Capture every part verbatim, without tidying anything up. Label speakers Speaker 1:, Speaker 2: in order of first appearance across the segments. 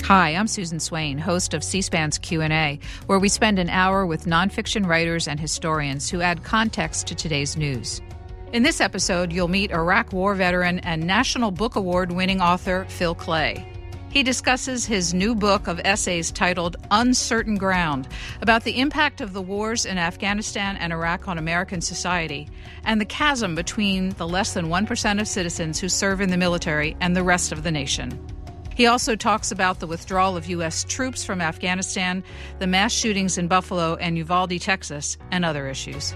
Speaker 1: Hi, I'm Susan Swain, host of C-SPAN's Q and A, where we spend an hour with nonfiction writers and historians who add context to today's news. In this episode, you'll meet Iraq War veteran and National Book Award-winning author Phil Clay. He discusses his new book of essays titled Uncertain Ground, about the impact of the wars in Afghanistan and Iraq on American society, and the chasm between the less than one percent of citizens who serve in the military and the rest of the nation. He also talks about the withdrawal of U S troops from Afghanistan, the mass shootings in Buffalo and Uvalde, Texas, and other issues.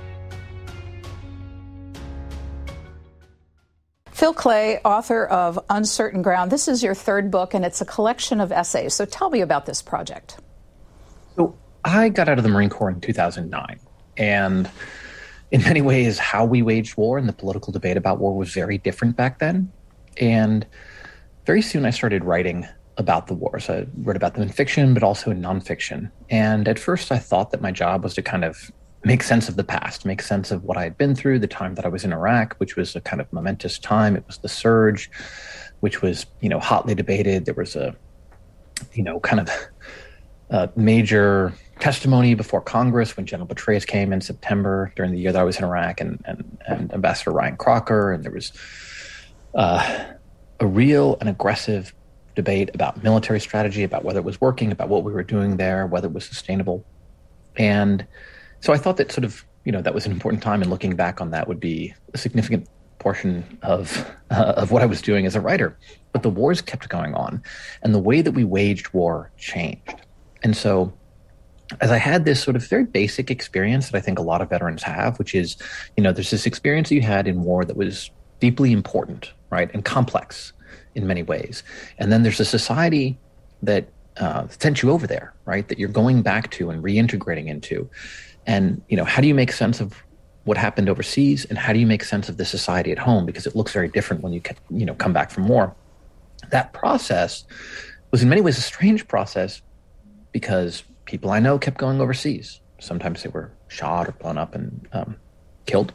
Speaker 1: Phil Clay, author of Uncertain Ground. This is your third book, and it's a collection of essays. So tell me about this project.
Speaker 2: So I got out of the Marine Corps in two thousand nine, and in many ways, how we waged war and the political debate about war was very different back then. And very soon I started writing about the wars. I wrote about them in fiction, but also in nonfiction. And at first I thought that my job was to kind of make sense of the past, make sense of what I had been through, the time that I was in Iraq, which was a kind of momentous time. It was the surge, which was, you know, hotly debated. There was a, you know, kind of a major testimony before Congress when General Petraeus came in September during the year that I was in Iraq, and, and, and Ambassador Ryan Crocker. And there was uh, a real and aggressive debate about military strategy, about whether it was working, about what we were doing there, whether it was sustainable. And so I thought that sort of, you know, that was an important time, and looking back on that would be a significant portion of uh, of what I was doing as a writer. But the wars kept going on, and the way that we waged war changed. And so as I had this sort of very basic experience that I think a lot of veterans have, which is, you know, there's this experience that you had in war that was deeply important, right, and complex in many ways. And then there's a society that uh, sent you over there, right, that you're going back to and reintegrating into. And, you know, how do you make sense of what happened overseas, and how do you make sense of the society at home? Because it looks very different when you can, you know, come back from war. That process was in many ways a strange process, because people I know kept going overseas. Sometimes they were shot or blown up and um, killed.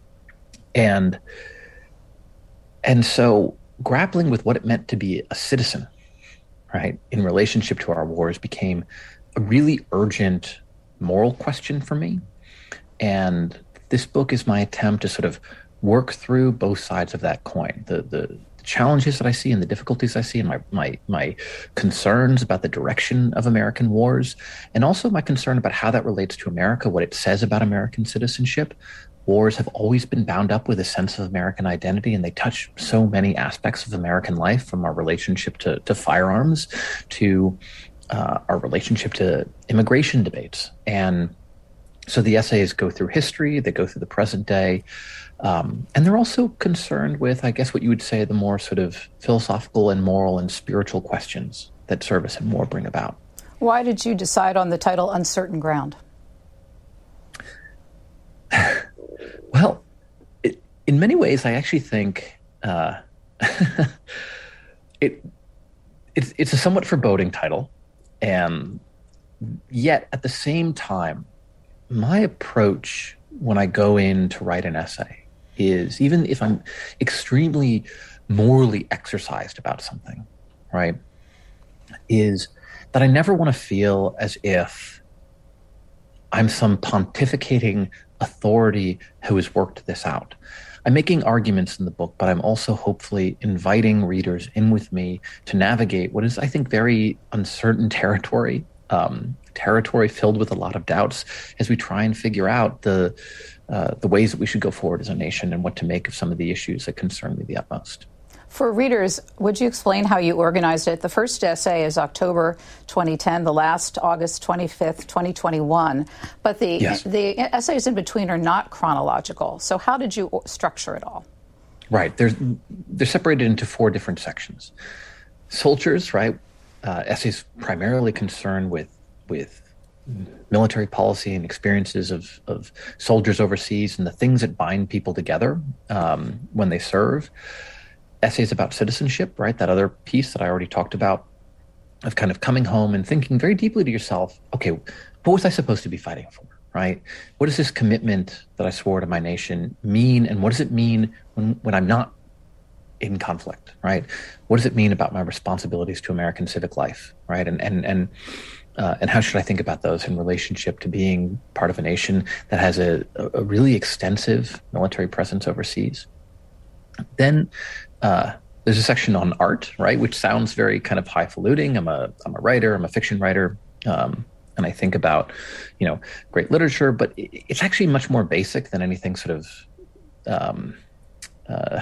Speaker 2: And And so grappling with what it meant to be a citizen, right, in relationship to our wars became a really urgent moral question for me. And this book is my attempt to sort of work through both sides of that coin, the the challenges that I see and the difficulties I see, and my my my concerns about the direction of American wars, and also my concern about how that relates to America, what it says about American citizenship. Wars have always been bound up with a sense of American identity, and they touch so many aspects of American life, from our relationship to, to firearms to uh, our relationship to immigration debates. And so the essays go through history, they go through the present day, um, and they're also concerned with, I guess, what you would say, the more sort of philosophical and moral and spiritual questions that service and war bring about.
Speaker 1: Why did you decide on the title Uncertain Ground?
Speaker 2: Well, it, in many ways, I actually think uh, it it's, it's a somewhat foreboding title, and yet at the same time, my approach when I go in to write an essay is, even if I'm extremely morally exercised about something, right, is that I never want to feel as if I'm some pontificating authority who has worked this out. I'm making arguments in the book, but I'm also hopefully inviting readers in with me to navigate what is, I think, very uncertain territory, um, territory filled with a lot of doubts, as we try and figure out the uh, the ways that we should go forward as a nation and what to make of some of the issues that concern me the utmost.
Speaker 1: For readers, would you explain how you organized it? The first essay is October twenty ten, the last August twenty-fifth, twenty twenty-one. But the
Speaker 2: yes.
Speaker 1: the essays in between are not chronological. So how did you structure it all?
Speaker 2: Right. They're, they're separated into four different sections. Soldiers, right? Uh, essays primarily concerned with with military policy and experiences of, of soldiers overseas and the things that bind people together um, when they serve. Essays about citizenship, right? That other piece that I already talked about, of kind of coming home and thinking very deeply to yourself, okay, what was I supposed to be fighting for, right? What does this commitment that I swore to my nation mean? And what does it mean when, when I'm not in conflict, right? What does it mean about my responsibilities to American civic life, right? And and and uh, and how should I think about those in relationship to being part of a nation that has a, a really extensive military presence overseas? Then uh, there's a section on art, right, which sounds very kind of highfalutin. I'm a I'm a writer. I'm a fiction writer. Um, and I think about, you know, great literature, but it's actually much more basic than anything sort of um, uh,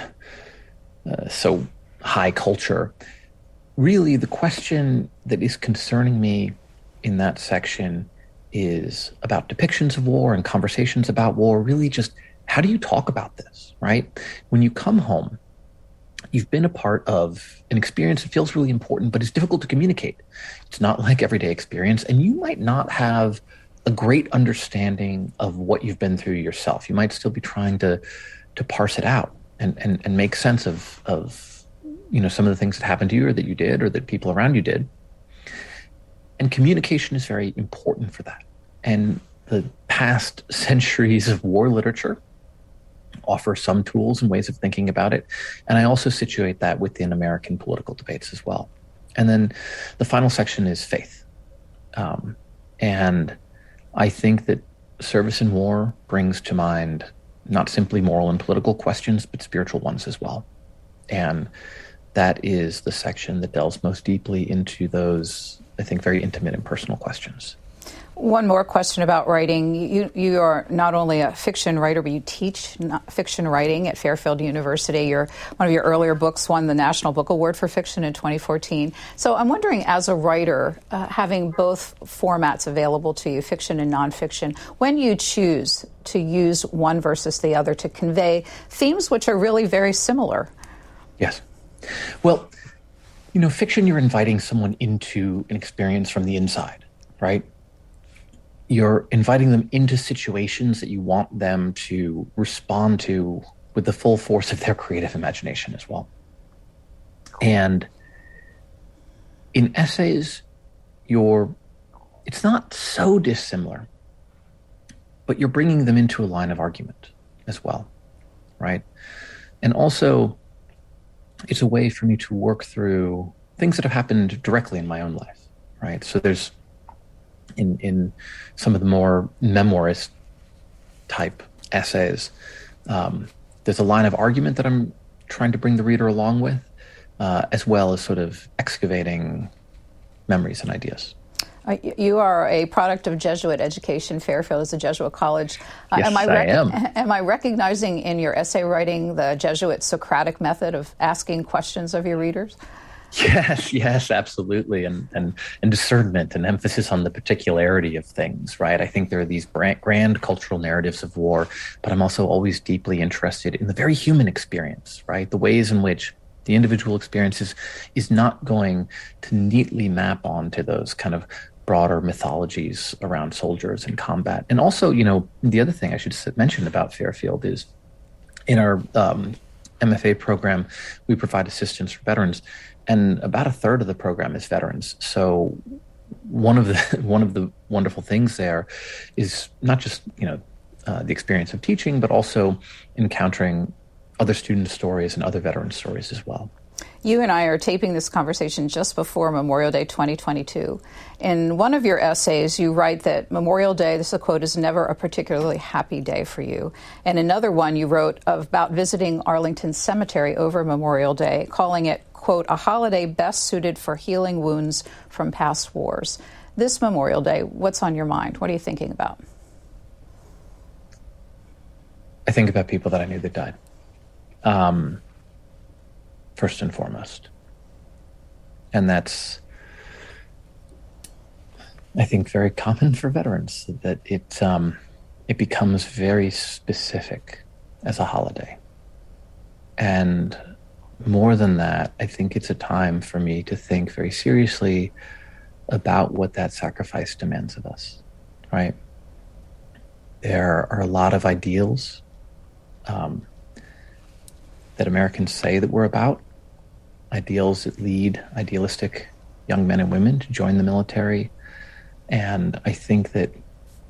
Speaker 2: uh, so high culture. Really, the question that is concerning me in that section is about depictions of war and conversations about war. Really, just how do you talk about this, right? When you come home, you've been a part of an experience that feels really important, but it's difficult to communicate. It's not like everyday experience, and you might not have a great understanding of what you've been through yourself. You might still be trying to to parse it out and and, and make sense of of you know some of the things that happened to you or that you did or that people around you did. And communication is very important for that. And the past centuries of war literature offer some tools and ways of thinking about it. And I also situate that within American political debates as well. And then the final section is faith. Um, and I think that service in war brings to mind not simply moral and political questions, but spiritual ones as well. And that is the section that delves most deeply into those, I think, very intimate and personal questions.
Speaker 1: One more question about writing. You you are not only a fiction writer, but you teach fiction writing at Fairfield University. Your one of your earlier books won the National Book Award for Fiction in twenty fourteen. So I'm wondering, as a writer, uh, having both formats available to you, fiction and nonfiction, when you choose to use one versus the other to convey themes which are really very similar.
Speaker 2: Yes. Well, you know, fiction, you're inviting someone into an experience from the inside, right? You're inviting them into situations that you want them to respond to with the full force of their creative imagination as well. And in essays, you're, it's not so dissimilar, but you're bringing them into a line of argument as well, right? And also, it's a way for me to work through things that have happened directly in my own life, right? So there's, in in some of the more memoirist type essays, um, there's a line of argument that I'm trying to bring the reader along with, uh, as well as sort of excavating memories and ideas.
Speaker 1: Uh, you are a product of Jesuit education. Fairfield is a Jesuit college. Uh,
Speaker 2: yes,
Speaker 1: am I,
Speaker 2: rec- I am.
Speaker 1: Am I recognizing in your essay writing the Jesuit Socratic method of asking questions of your readers?
Speaker 2: Yes, yes, absolutely. And, and and discernment and emphasis on the particularity of things, right? I think there are these grand, grand cultural narratives of war, but I'm also always deeply interested in the very human experience, right? The ways in which the individual experience is, is not going to neatly map onto those kind of broader mythologies around soldiers and combat. And also, you know, the other thing I should mention about Fairfield is in our um, M F A program, we provide assistance for veterans. And about a third of the program is veterans. So one of the one of the wonderful things there is not just, you know, uh, the experience of teaching, but also encountering other student stories and other veteran stories as well.
Speaker 1: You and I are taping this conversation just before Memorial Day twenty twenty-two. In one of your essays, you write that Memorial Day, this is a quote, is never a particularly happy day for you. And another one you wrote about visiting Arlington Cemetery over Memorial Day, calling it, quote, a holiday best suited for healing wounds from past wars. This Memorial Day, what's on your mind? What are you thinking about?
Speaker 2: I think about people that I knew that died. Um, first and foremost. And that's, I think, very common for veterans, that it um, it becomes very specific as a holiday. And more than that, I think it's a time for me to think very seriously about what that sacrifice demands of us, right? There are a lot of ideals um, that Americans say that we're about, ideals that lead idealistic young men and women to join the military. And I think that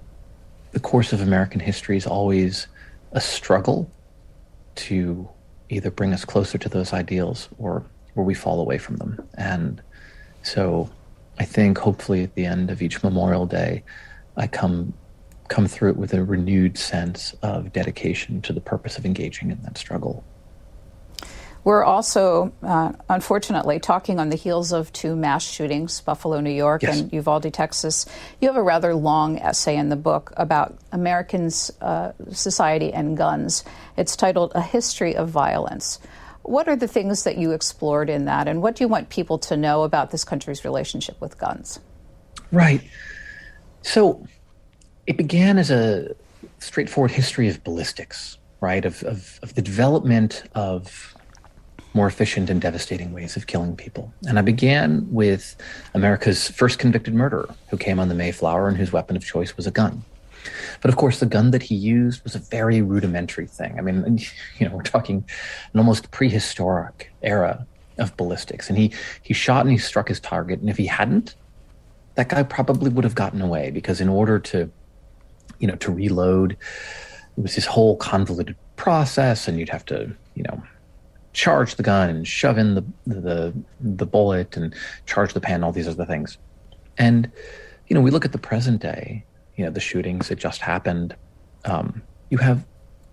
Speaker 2: the course of American history is always a struggle to either bring us closer to those ideals or or we fall away from them. And so I think hopefully at the end of each Memorial Day, I come come through it with a renewed sense of dedication to the purpose of engaging in that struggle.
Speaker 1: We're also, uh, unfortunately, talking on the heels of two mass shootings, Buffalo, New York,
Speaker 2: yes.
Speaker 1: and Uvalde, Texas. You have a rather long essay in the book about Americans, uh, society, and guns. It's titled A History of Violence. What are the things that you explored in that, and what do you want people to know about this country's relationship with guns?
Speaker 2: Right. So it began as a straightforward history of ballistics, right, of, of, of the development of more efficient and devastating ways of killing people. And I began with America's first convicted murderer who came on the Mayflower and whose weapon of choice was a gun. But of course, the gun that he used was a very rudimentary thing. I mean, you know, we're talking an almost prehistoric era of ballistics. And he, he shot and he struck his target. And if he hadn't, that guy probably would have gotten away, because in order to, you know, to reload, it was this whole convoluted process, and you'd have to, you know, charge the gun and shove in the, the, the bullet and charge the pan, all these other things. And, you know, we look at the present day, you know, the shootings that just happened, um, you have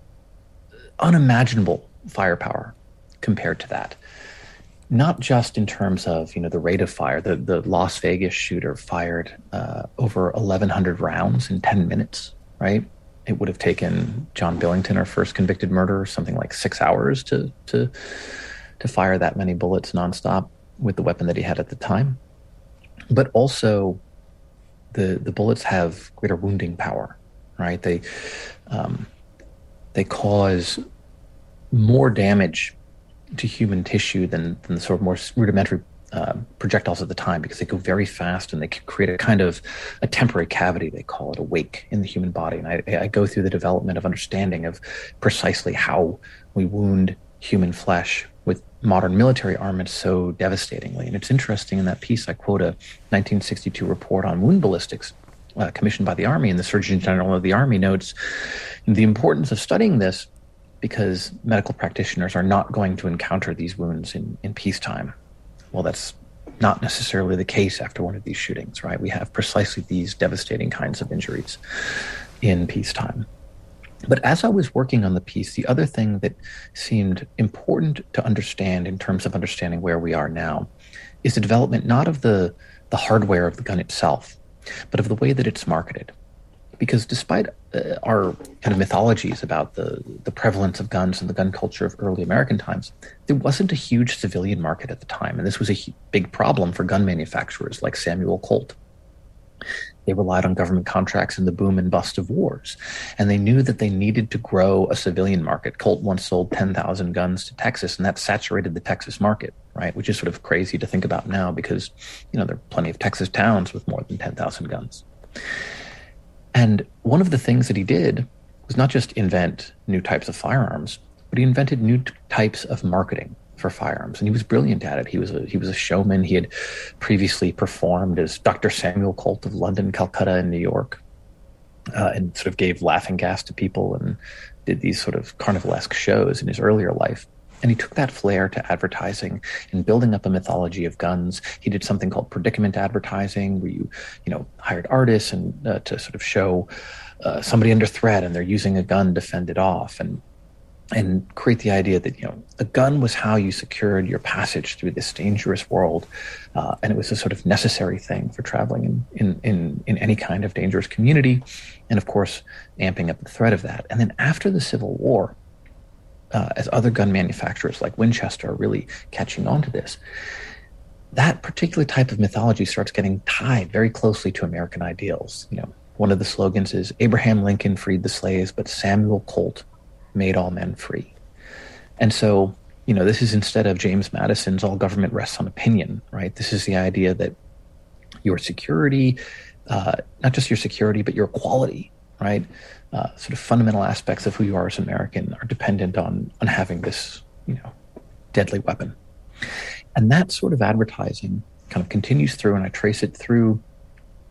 Speaker 2: unimaginable firepower compared to that. Not just in terms of, you know, the rate of fire. The, the Las Vegas shooter fired uh, over eleven hundred rounds in ten minutes, right? It would have taken John Billington, our first convicted murderer, something like six hours to to to fire that many bullets nonstop with the weapon that he had at the time. But also, the the bullets have greater wounding power, right? They um, they cause more damage to human tissue than, than the sort of more rudimentary uh, projectiles at the time, because they go very fast and they can create a kind of a temporary cavity, they call it, a wake in the human body. And I, I go through the development of understanding of precisely how we wound human flesh with modern military armaments so devastatingly. And it's interesting, in that piece I quote a nineteen sixty-two report on wound ballistics uh, commissioned by the Army, and the Surgeon General of the Army notes the importance of studying this because medical practitioners are not going to encounter these wounds in, in peacetime. Well, that's not necessarily the case after one of these shootings, right? We have precisely these devastating kinds of injuries in peacetime. But as I was working on the piece, the other thing that seemed important to understand in terms of understanding where we are now is the development not of the, the hardware of the gun itself, but of the way that it's marketed. Because despite uh, our kind of mythologies about the, the prevalence of guns and the gun culture of early American times, there wasn't a huge civilian market at the time. And this was a h- big problem for gun manufacturers like Samuel Colt. They relied on government contracts in the boom and bust of wars. And they knew that they needed to grow a civilian market. Colt once sold ten thousand guns to Texas, and that saturated the Texas market, right? Which is sort of crazy to think about now because, you know, there are plenty of Texas towns with more than ten thousand guns. And one of the things that he did was not just invent new types of firearms, but he invented new t- types of marketing for firearms. And he was brilliant at it. He was a, he was a showman. He had previously performed as Doctor Samuel Colt of London, Calcutta, and New York, uh, and sort of gave laughing gas to people and did these sort of carnivalesque shows in his earlier life. And he took that flair to advertising and building up a mythology of guns. He did something called predicament advertising, where you, you know, hired artists and uh, to sort of show uh, somebody under threat and they're using a gun to fend it off, and and create the idea that, you know, a gun was how you secured your passage through this dangerous world, uh, and it was a sort of necessary thing for traveling in, in in in any kind of dangerous community, and of course, amping up the threat of that. And then after the Civil War, Uh, as other gun manufacturers like Winchester are really catching on to this, that particular type of mythology starts getting tied very closely to American ideals. You know, one of the slogans is Abraham Lincoln freed the slaves, but Samuel Colt made all men free. And so, you know, this is instead of James Madison's all government rests on opinion, right? This is the idea that your security, uh, not just your security, but your quality, right? Uh, sort of fundamental aspects of who you are as an American are dependent on on having this, you know, deadly weapon. And that sort of advertising kind of continues through, and I trace it through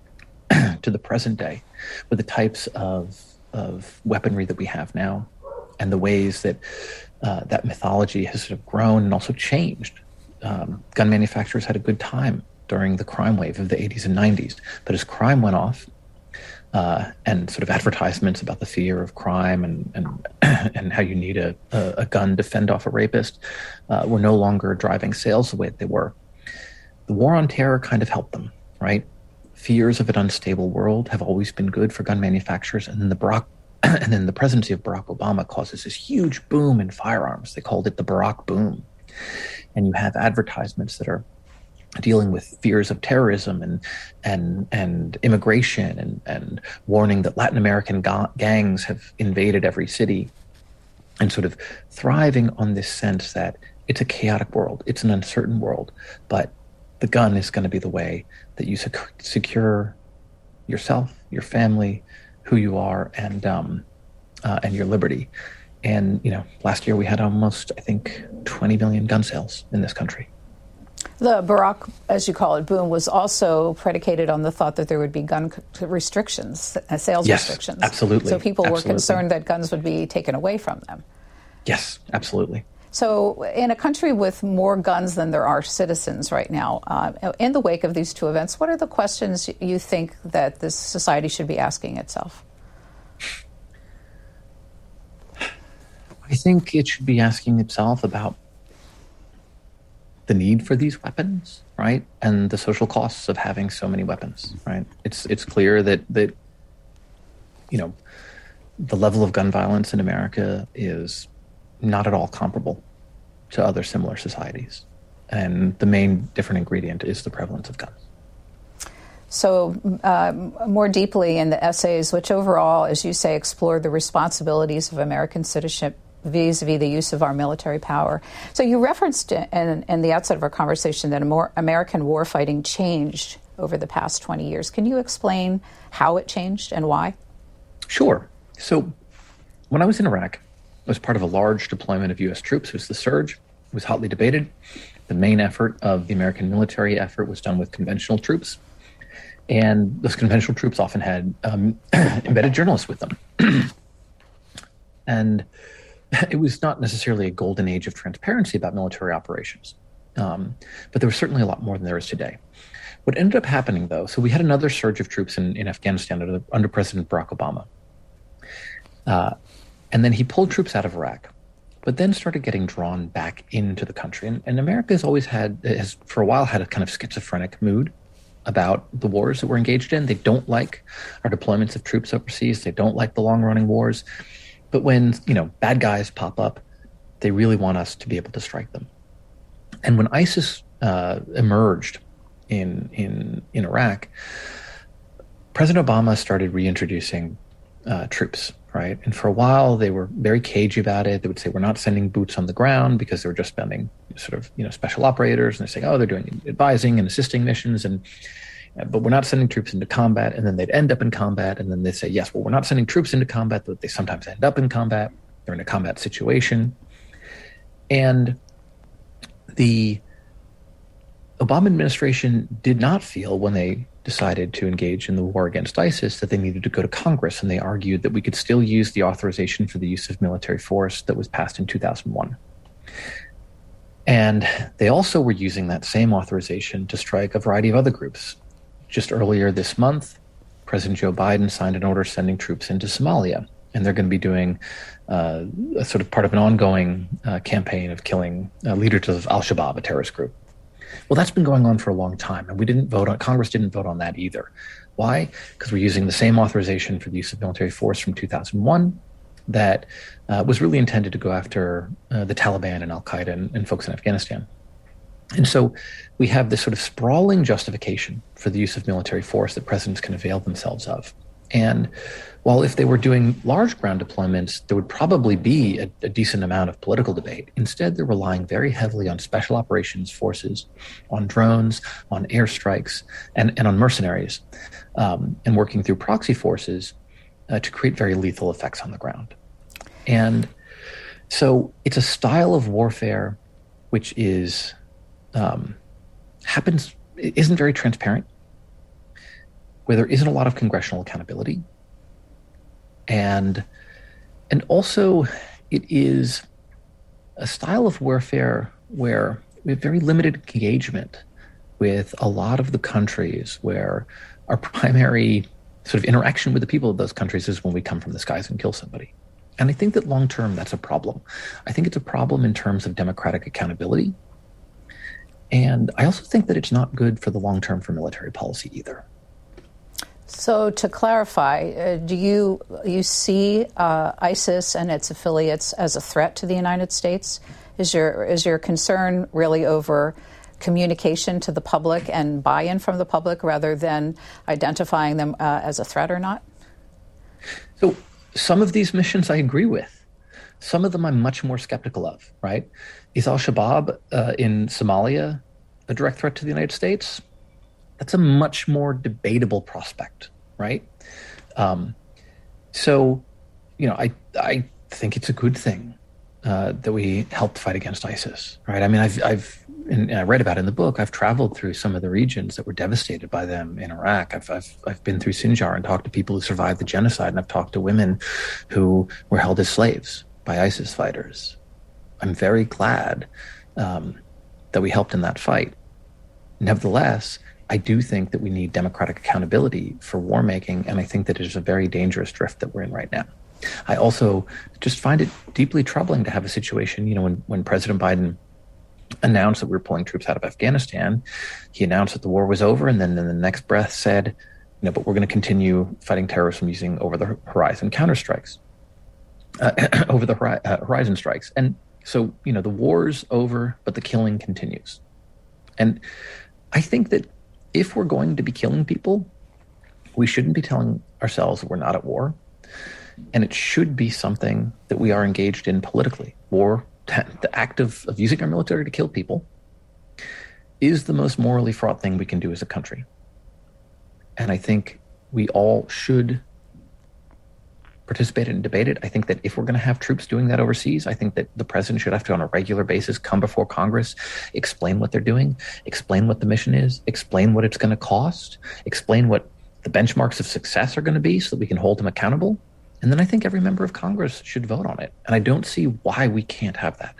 Speaker 2: to the present day with the types of of weaponry that we have now. and the ways that uh, that mythology has sort of grown and also changed. Um, gun manufacturers had a good time during the crime wave of the eighties and nineties. But as crime went off, uh, and sort of advertisements about the fear of crime and and, and how you need a, a, a gun to fend off a rapist uh, were no longer driving sales the way that they were. The war on terror kind of helped them, right? Fears of an unstable world have always been good for gun manufacturers. And then the Barack, and then the presidency of Barack Obama causes this huge boom in firearms. They called it the Barack boom. And you have advertisements that are dealing with fears of terrorism and and and immigration and, and warning that Latin American ga- gangs have invaded every city, and sort of thriving on this sense that it's a chaotic world, it's an uncertain world, but the gun is going to be the way that you sec- secure yourself, your family, who you are, and um, uh, and your liberty. And you know, last year we had almost, I think, twenty million gun sales in this country.
Speaker 1: The Barack, as you call it, boom was also predicated on the thought that there would be gun restrictions, uh, sales
Speaker 2: yes,
Speaker 1: restrictions.
Speaker 2: Absolutely.
Speaker 1: So people
Speaker 2: absolutely.
Speaker 1: were concerned that guns would be taken away from them.
Speaker 2: Yes, absolutely.
Speaker 1: So in a country with more guns than there are citizens right now, uh, in the wake of these two events, what are the questions you think that this society should be asking itself?
Speaker 2: I think it should be asking itself about the need for these weapons, right? And the social costs of having so many weapons, right? It's it's clear that that you know the level of gun violence in America is not at all comparable to other similar societies. And the main different ingredient is the prevalence of guns.
Speaker 1: So uh, more deeply in the essays, which overall, as you say, explore the responsibilities of American citizenship vis-a-vis the use of our military power. So you referenced in, in the outset of our conversation that a more American warfighting changed over the past twenty years. Can you explain how it changed and why?
Speaker 2: Sure. So when I was in Iraq, I was part of a large deployment of U S troops. It was the surge. It was hotly debated. The main effort of the American military effort was done with conventional troops. And those conventional troops often had um, embedded journalists with them. And it was not necessarily a golden age of transparency about military operations. Um, but there was certainly a lot more than there is today. What ended up happening, though, so we had another surge of troops in, in Afghanistan under, under President Barack Obama. Uh, and then he pulled troops out of Iraq, but then started getting drawn back into the country. And, and America has always had, has for a while had a kind of schizophrenic mood about the wars that we're engaged in. They don't like our deployments of troops overseas. They don't like the long-running wars. But when, you know, bad guys pop up, they really want us to be able to strike them. And when ISIS uh, emerged in in in Iraq, President Obama started reintroducing uh, troops, right? And for a while, they were very cagey about it. They would say, we're not sending boots on the ground because they were just sending sort of, you know, special operators. And they're saying, oh, they're doing advising and assisting missions. And but we're not sending troops into combat. And then they'd end up in combat. And then they'd say, yes, well, we're not sending troops into combat, but they sometimes end up in combat. They're in a combat situation. And the Obama administration did not feel, when they decided to engage in the war against ISIS, that they needed to go to Congress. And they argued that we could still use the authorization for the use of military force that was passed in two thousand one. And they also were using that same authorization to strike a variety of other groups. Just earlier this month, President Joe Biden signed an order sending troops into Somalia. And they're going to be doing uh, a sort of part of an ongoing uh, campaign of killing uh, leaders of Al-Shabaab, a terrorist group. Well, that's been going on for a long time, and we didn't vote on, Congress didn't vote on that either. Why? Because we're using the same authorization for the use of military force from two thousand one that uh, was really intended to go after uh, the Taliban and Al-Qaeda and, and folks in Afghanistan. And so we have this sort of sprawling justification for the use of military force that presidents can avail themselves of. And while if they were doing large ground deployments, there would probably be a, a decent amount of political debate. Instead, they're relying very heavily on special operations forces, on drones, on airstrikes, and, and on mercenaries, um, and working through proxy forces uh, to create very lethal effects on the ground. And so it's a style of warfare which is um, happens isn't very transparent, where there isn't a lot of congressional accountability. And and also it is a style of warfare where we have very limited engagement with a lot of the countries where our primary sort of interaction with the people of those countries is when we come from the skies and kill somebody. And I think that long term, that's a problem. I think it's a problem in terms of democratic accountability. And I also think that it's not good for the long term for military policy either.
Speaker 1: So to clarify, uh, do you you see uh, ISIS and its affiliates as a threat to the United States? Is your is your concern really over communication to the public and buy-in from the public rather than identifying them uh, as a threat or not?
Speaker 2: So some of these missions I agree with. Some of them I'm much more skeptical of, right? Is al-Shabaab uh, in Somalia a direct threat to the United States? That's a much more debatable prospect, right? Um, so, you know, I I think it's a good thing uh, that we helped fight against ISIS, right? I mean, I've I've and I read about it in the book. I've traveled through some of the regions that were devastated by them in Iraq. I've I've I've been through Sinjar and talked to people who survived the genocide, and I've talked to women who were held as slaves by ISIS fighters. I'm very glad um, that we helped in that fight. Nevertheless, I do think that we need democratic accountability for war making, and I think that it is a very dangerous drift that we're in right now. I also just find it deeply troubling to have a situation, you know, when, when President Biden announced that we were pulling troops out of Afghanistan, he announced that the war was over, and then in the next breath said, you know, but we're going to continue fighting terrorism using over-the-horizon counterstrikes, uh, over-the-horizon strikes. And so, you know, the war's over, but the killing continues. And I think that if we're going to be killing people, we shouldn't be telling ourselves that we're not at war. And it should be something that we are engaged in politically. War, the act of, of using our military to kill people, is the most morally fraught thing we can do as a country. And I think we all should participate and debate it. I think that if we're going to have troops doing that overseas, I think that the president should have to, on a regular basis, come before Congress, explain what they're doing, explain what the mission is, explain what it's going to cost, explain what the benchmarks of success are going to be so that we can hold them accountable. And then I think every member of Congress should vote on it. And I don't see why we can't have that.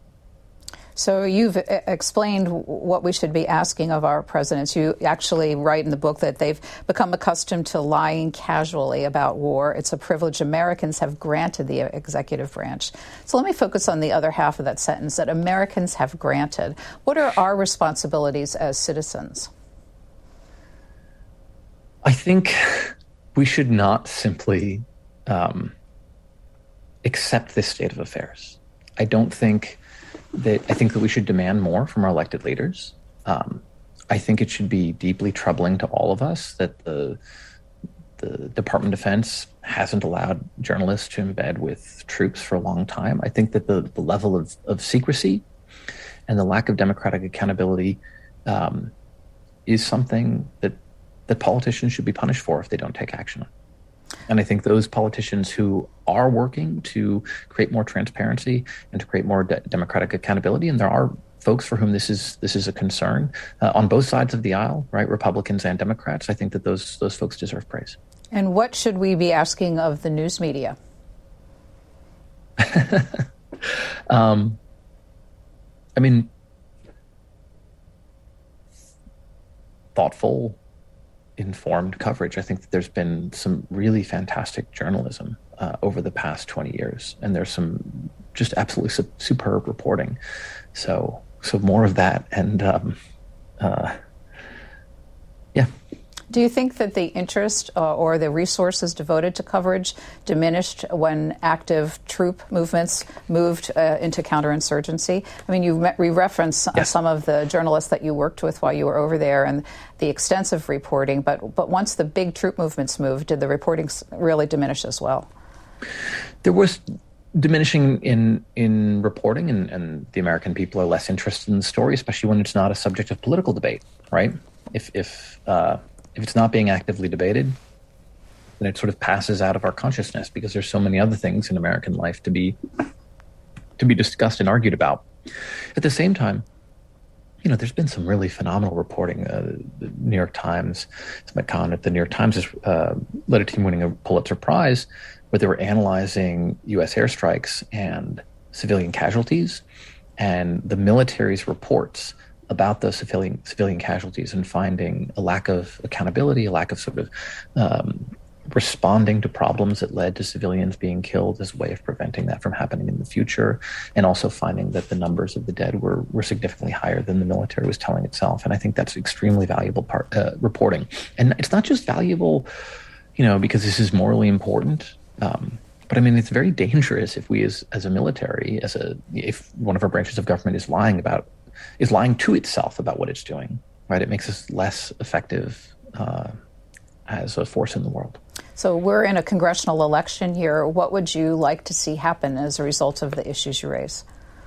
Speaker 1: So you've explained what we should be asking of our presidents. You actually write in the book that they've become accustomed to lying casually about war. It's a privilege Americans have granted the executive branch. So let me focus on the other half of that sentence, that Americans have granted. What are our responsibilities as citizens?
Speaker 2: I think we should not simply um, accept this state of affairs. I don't think that I think that we should demand more from our elected leaders. Um, I think it should be deeply troubling to all of us that the the Department of Defense hasn't allowed journalists to embed with troops for a long time. I think that the, the level of, of secrecy and the lack of democratic accountability um, is something that that politicians should be punished for if they don't take action on. And I think those politicians who are working to create more transparency and to create more de- democratic accountability, and there are folks for whom this is this is a concern uh, on both sides of the aisle, right, Republicans and Democrats, I think that those those folks deserve praise.
Speaker 1: And what should we be asking of the news media?
Speaker 2: um, I mean, thoughtful, informed coverage. I think that there's been some really fantastic journalism uh, over the past twenty years, and there's some just absolutely su- superb reporting. So, so more of that, and um, uh, yeah.
Speaker 1: Do you think that the interest uh, or the resources devoted to coverage diminished when active troop movements moved uh, into counterinsurgency? I mean, you me- re-referenced yes. some of the journalists that you worked with while you were over there and the extensive reporting, but but once the big troop movements moved, did the reporting really diminish as well?
Speaker 2: There was diminishing in in reporting, and, and the American people are less interested in the story, especially when it's not a subject of political debate, right? If if uh, if it's not being actively debated, then it sort of passes out of our consciousness because there's so many other things in American life to be to be discussed and argued about. At the same time, you know, there's been some really phenomenal reporting. Uh, the New York Times, Matt Kahn at the New York Times has uh, led a team winning a Pulitzer Prize where they were analyzing U S airstrikes and civilian casualties and the military's reports about those civilian civilian casualties, and finding a lack of accountability, a lack of sort of um, responding to problems that led to civilians being killed as a way of preventing that from happening in the future, and also finding that the numbers of the dead were were significantly higher than the military was telling itself. And I think that's extremely valuable part uh, reporting. And it's not just valuable, you know, because this is morally important. Um, But I mean, it's very dangerous if we, as as a military, as a if one of our branches of government is lying about is lying to itself about what it's doing. Right? It makes us less effective uh, as a force in the world.
Speaker 1: So we're in a congressional election year. What would you like to see happen as a result of the issues you raise?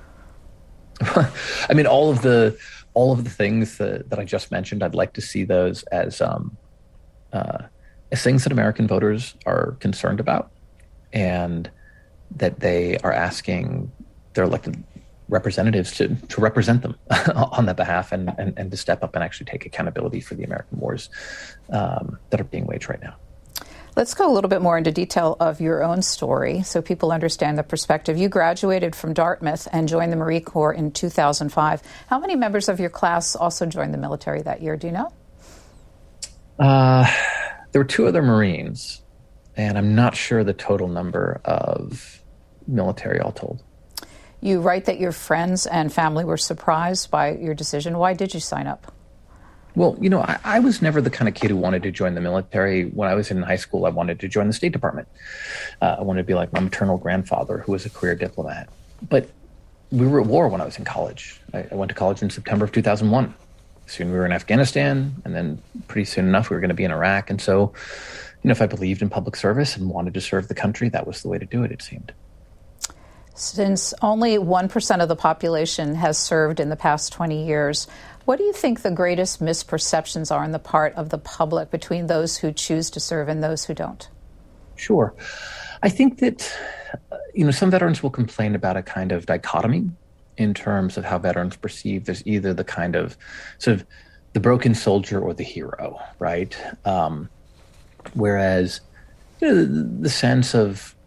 Speaker 2: I mean, all of the all of the things that, that I just mentioned, I'd like to see those as um, uh, as things that American voters are concerned about, and that they are asking their elected representatives to to represent them on that behalf, and, and, and to step up and actually take accountability for the American wars um, that are being waged right now.
Speaker 1: Let's go a little bit more into detail of your own story so people understand the perspective. You graduated from Dartmouth and joined the Marine Corps in two thousand five. How many members of your class also joined the military that year? Do you know?
Speaker 2: Uh, there were two other Marines, and I'm not sure the total number of military all told.
Speaker 1: You write that your friends and family were surprised by your decision. Why did you sign up?
Speaker 2: Well, you know, I, I was never the kind of kid who wanted to join the military. When I was in high school, I wanted to join the State Department. Uh, I wanted to be like my maternal grandfather, who was a career diplomat. But we were at war when I was in college. I, I went to college in September of two thousand one. Soon we were in Afghanistan, and then pretty soon enough we were going to be in Iraq. And so, you know, if I believed in public service and wanted to serve the country, that was the way to do it, it seemed.
Speaker 1: Since only one percent of the population has served in the past twenty years, what do you think the greatest misperceptions are on the part of the public between those who choose to serve and those who don't?
Speaker 2: Sure. I think that, uh, you know, some veterans will complain about a kind of dichotomy in terms of how veterans perceive. There's either the kind of sort of the broken soldier or the hero, right? Um, whereas, you know, the, the sense of,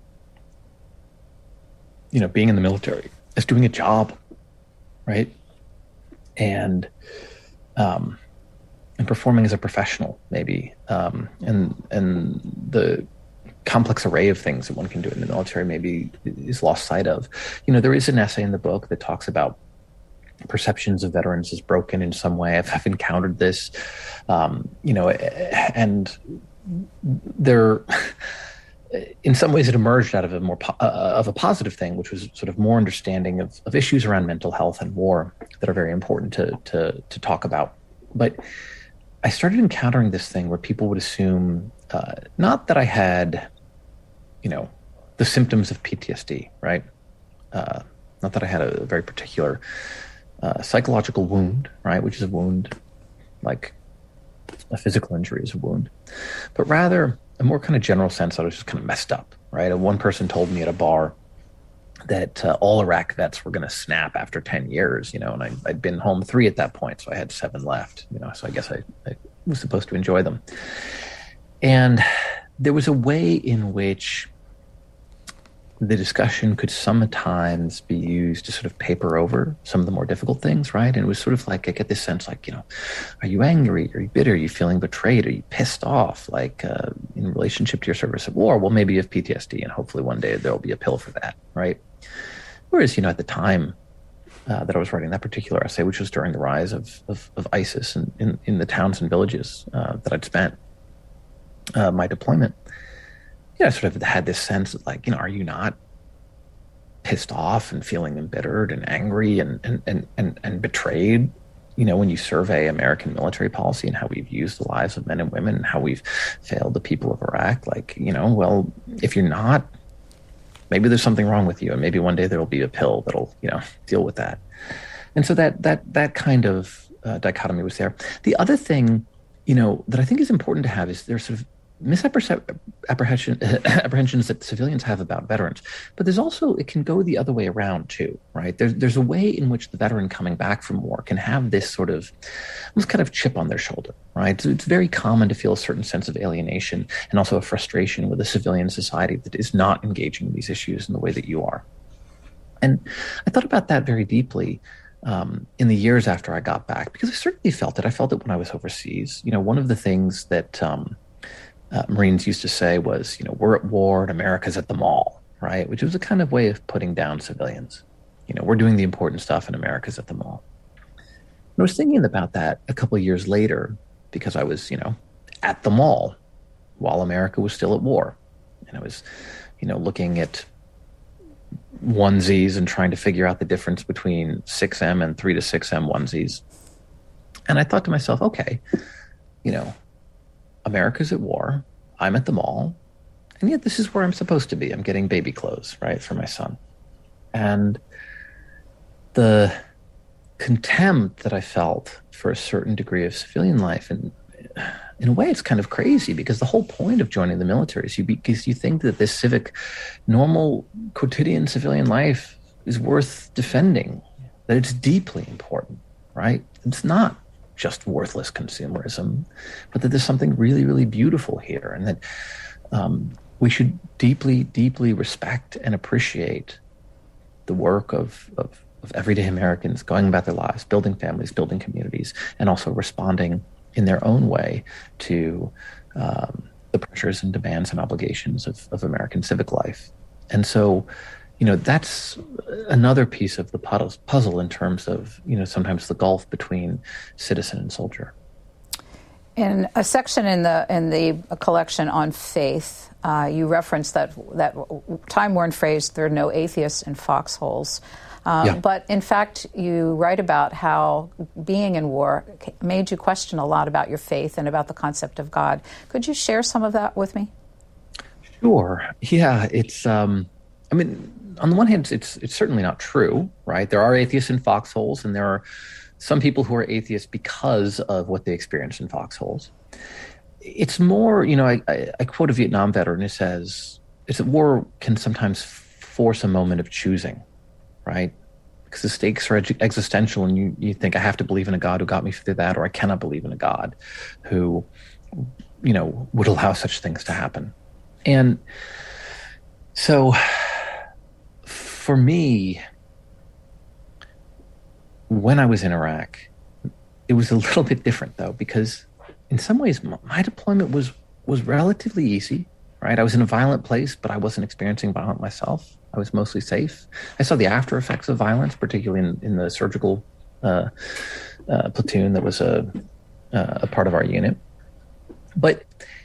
Speaker 2: you know, being in the military is doing a job, right? And um, and performing as a professional, maybe, um, and and the complex array of things that one can do in the military maybe is lost sight of. You know, there is an essay in the book that talks about perceptions of veterans as broken in some way. I've, I've encountered this, um, you know, and there. In some ways, it emerged out of a more po- uh, of a positive thing, which was sort of more understanding of, of issues around mental health and war that are very important to, to to talk about. But I started encountering this thing where people would assume uh, not that I had, you know, the symptoms of P T S D, right? Uh, not that I had a very particular uh, psychological wound, right, which is a wound like a physical injury is a wound, but rather a more kind of general sense that I was just kind of messed up, right? And one person told me at a bar that uh, all Iraq vets were going to snap after ten years, you know, and I, I'd been home three at that point, so I had seven left, you know, so I guess I, I was supposed to enjoy them. And there was a way in which the discussion could sometimes be used to sort of paper over some of the more difficult things, right? And it was sort of like, I get this sense like, you know, are you angry? Are you bitter? Are you feeling betrayed? Are you pissed off? Like uh, in relationship to your service at war? Well, maybe you have P T S D, and hopefully one day there'll be a pill for that, right? Whereas, you know, at the time uh, that I was writing that particular essay, which was during the rise of, of, of ISIS in, in, in the towns and villages uh, that I'd spent uh, my deployment, yeah, I sort of had this sense of like, you know, are you not pissed off and feeling embittered and angry and, and, and, and, and betrayed, you know, when you survey American military policy and how we've used the lives of men and women and how we've failed the people of Iraq? Like, you know, well, if you're not, maybe there's something wrong with you, and maybe one day there'll be a pill that'll, you know, deal with that. And so that that that kind of uh, dichotomy was there. The other thing, you know, that I think is important to have is there's sort of misapprehension apprehensions that civilians have about veterans, but there's also, it can go the other way around too, right? There's there's a way in which the veteran coming back from war can have this sort of almost kind of chip on their shoulder, right? So it's very common to feel a certain sense of alienation and also a frustration with a civilian society that is not engaging in these issues in the way that you are. And I thought about that very deeply um, in the years after I got back, because I certainly felt it. I felt it when I was overseas. You know, one of the things that um, Uh, Marines used to say was, you know, we're at war and America's at the mall, right? Which was a kind of way of putting down civilians. You know, we're doing the important stuff and America's at the mall. And I was thinking about that a couple of years later because I was, you know, at the mall while America was still at war. And I was, you know, looking at onesies and trying to figure out the difference between six M and three to six M onesies. And I thought to myself, okay, you know, America's at war, I'm at the mall, and yet this is where I'm supposed to be. I'm getting baby clothes, right, for my son. And the contempt that I felt for a certain degree of civilian life, and in a way it's kind of crazy because the whole point of joining the military is you because you think that this civic, normal, quotidian civilian life is worth defending, that it's deeply important, right? It's not just worthless consumerism, but that there's something really, really beautiful here, and that um, we should deeply, deeply respect and appreciate the work of, of, of everyday Americans going about their lives, building families, building communities, and also responding in their own way to um, the pressures and demands and obligations of, of American civic life. And so, you know, that's another piece of the puzzle in terms of, you know, sometimes the gulf between citizen and soldier.
Speaker 1: In a section in the in the collection on faith, uh, you reference that that time-worn phrase, there are no atheists in foxholes. Um, yeah. But in fact, you write about how being in war made you question a lot about your faith and about the concept of God. Could you share some of that with me?
Speaker 2: Sure. Yeah, it's, um, I mean, on the one hand, it's it's certainly not true, right? There are atheists in foxholes, and there are some people who are atheists because of what they experienced in foxholes. It's more, you know, I, I, I quote a Vietnam veteran who says, it's that war can sometimes force a moment of choosing, right? Because the stakes are ex- existential, and you, you think, I have to believe in a God who got me through that, or I cannot believe in a God who, you know, would allow such things to happen. And so for me, when I was in Iraq, it was a little bit different, though, because in some ways my deployment was was relatively easy, right? I was in a violent place, but I wasn't experiencing violence myself. I was mostly safe. I saw the after effects of violence, particularly in, in the surgical uh, uh, platoon that was a, uh, a part of our unit. But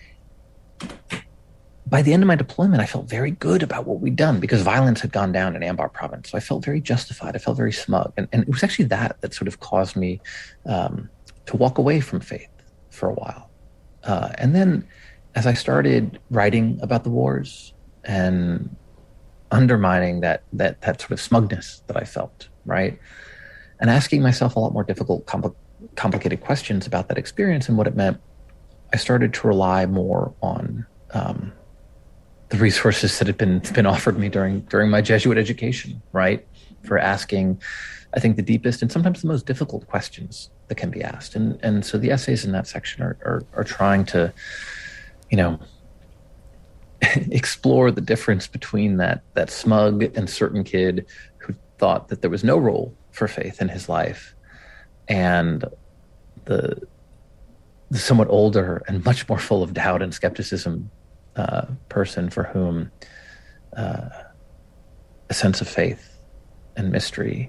Speaker 2: by the end of my deployment, I felt very good about what we'd done because violence had gone down in Anbar province. So I felt very justified. I felt very smug. And, and it was actually that that sort of caused me um, to walk away from faith for a while. Uh, and then as I started writing about the wars and undermining that, that, that sort of smugness that I felt, right? And asking myself a lot more difficult, compl- complicated questions about that experience and what it meant, I started to rely more on um, the resources that had been been offered me during during my Jesuit education, right? For asking, I think, the deepest and sometimes the most difficult questions that can be asked. And and so the essays in that section are are, are trying to, you know, explore the difference between that that smug and certain kid who thought that there was no role for faith in his life, and the the somewhat older and much more full of doubt and skepticism uh, person for whom uh, a sense of faith and mystery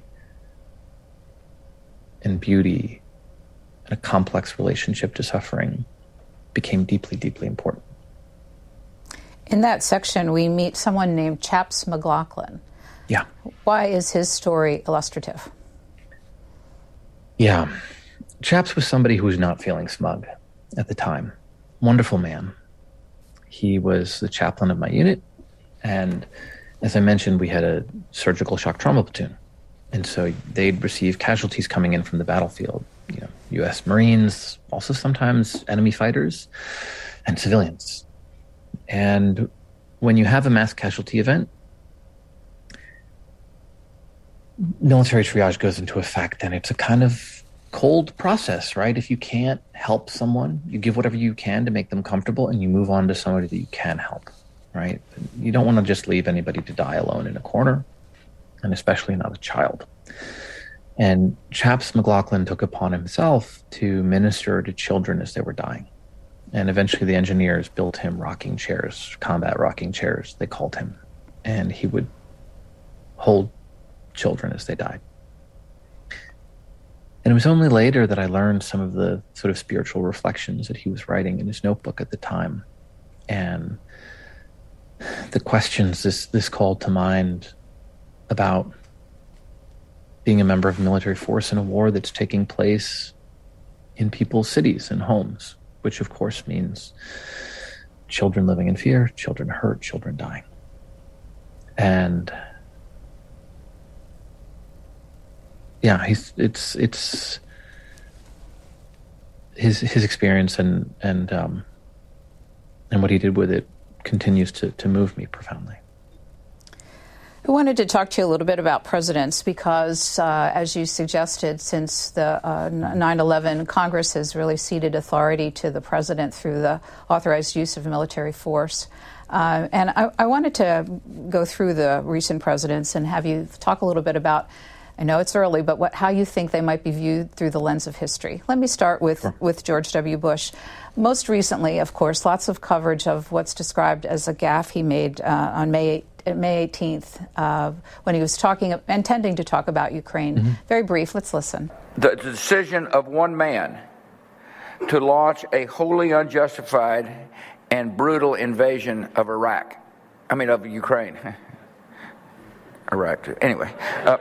Speaker 2: and beauty and a complex relationship to suffering became deeply, deeply important.
Speaker 1: In that section, we meet someone named Chaps McLaughlin.
Speaker 2: Yeah.
Speaker 1: Why is his story illustrative?
Speaker 2: Yeah. Chaps was somebody who was not feeling smug at the time. Wonderful man. He was the chaplain of my unit. And as I mentioned, we had a surgical shock trauma platoon. And so they'd receive casualties coming in from the battlefield, you know, U S Marines, also sometimes enemy fighters and civilians. And when you have a mass casualty event, military triage goes into effect, and it's a kind of cold process, right? If you can't help someone, you give whatever you can to make them comfortable, and you move on to somebody that you can help, right? You don't want to just leave anybody to die alone in a corner, and especially not a child. And Chaps McLaughlin took upon himself to minister to children as they were dying. And eventually the engineers built him rocking chairs, combat rocking chairs, they called him. And he would hold children as they died. And it was only later that I learned some of the sort of spiritual reflections that he was writing in his notebook at the time. And the questions this, this called to mind about being a member of a military force in a war that's taking place in people's cities and homes, which of course means children living in fear, children hurt, children dying. And yeah, he's it's it's his his experience and and um and what he did with it continues to to move me profoundly.
Speaker 1: I wanted to talk to you a little bit about presidents because, uh, as you suggested, since the uh, nine eleven, Congress has really ceded authority to the president through the authorized use of military force. Uh, and I, I wanted to go through the recent presidents and have you talk a little bit about, I know it's early, but what, how you think they might be viewed through the lens of history. Let me start with, sure. with George W. Bush. Most recently, of course, lots of coverage of what's described as a gaffe he made uh, on May May eighteenth, uh, when he was talking, intending to talk about Ukraine. Mm-hmm. Very brief. Let's listen.
Speaker 3: The decision of one man to launch a wholly unjustified and brutal invasion of Iraq. I mean, of Ukraine. Iraq, too. Anyway. Uh,